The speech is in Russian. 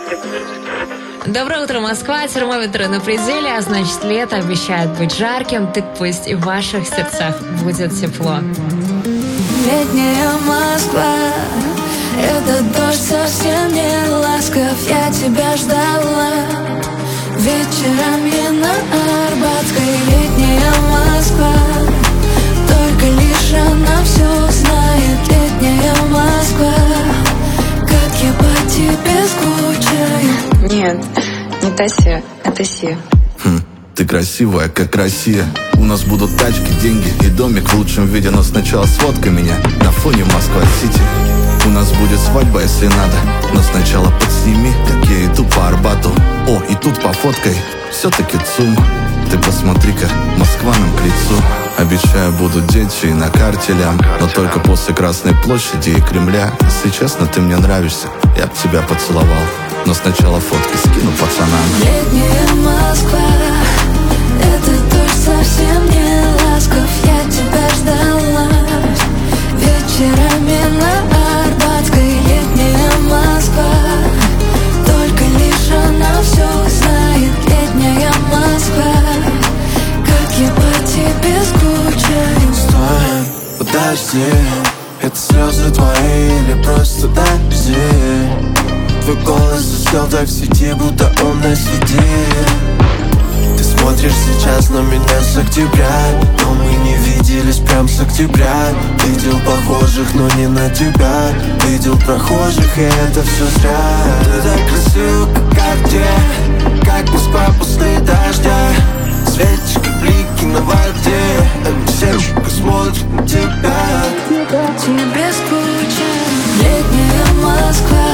Доброе утро, Москва. Термометры на пределе, а значит, лето обещает быть жарким. Так пусть и в ваших сердцах будет тепло. Летняя Москва, этот дождь совсем не ласков. Я тебя ждала вечерами на Арбатской. Летняя Москва, только лишь она все знает. Летняя Москва, как я по тебе скучаю. Нет, не Тася, это Сия. Ты красивая, как Россия. У нас будут тачки, деньги и домик в лучшем виде. Но сначала сфоткай меня на фоне Москва-Сити. У нас будет свадьба, если надо, но сначала подсними, как я иду по Арбату. О, и тут пофоткай, все-таки ЦУМ. Ты посмотри-ка, Москва нам к лицу. Обещаю, будут дети и на карте лям, но только после Красной площади и Кремля. Если честно, ты мне нравишься, я б тебя поцеловал, но сначала фотки скину пацанам. Летняя Москва, этот дождь совсем не ласков. Я тебя ждала вечерами на Арбатской. Летняя Москва, только лишь она все знает. Летняя Москва, как я по тебе скучаю. Стой, подожди, это слезы твои или просто дожди? Твой голос засел так в сети, будто он на CD. Ты смотришь сейчас на меня с октября, но мы не виделись прям с октября. Видел похожих, но не на тебя. Видел прохожих, и это все зря. Ты так красива, как карте, как Москва после дождя. Светишь, как блики на воде, они все смотрят на тебя. Тебе скучаю. Летняя Москва,